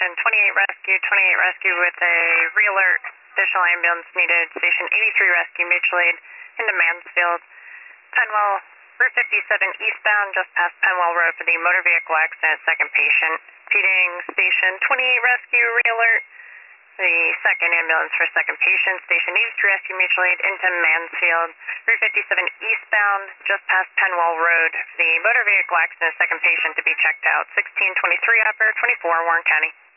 28 rescue, 28 rescue with a re-alert. Additional ambulance needed. Station 83 rescue, mutual aid into Mansfield. Penwell, Route 57 eastbound, just past Penwell Road for the motor vehicle accident, second patient. Feeding Station 28 rescue, re-alert. The second ambulance for second patient. Station 83 rescue, mutual aid into Mansfield. Route 57 eastbound, just past Penwell Road for the motor vehicle accident, second patient to be checked out. 1623 upper, 24 Warren County.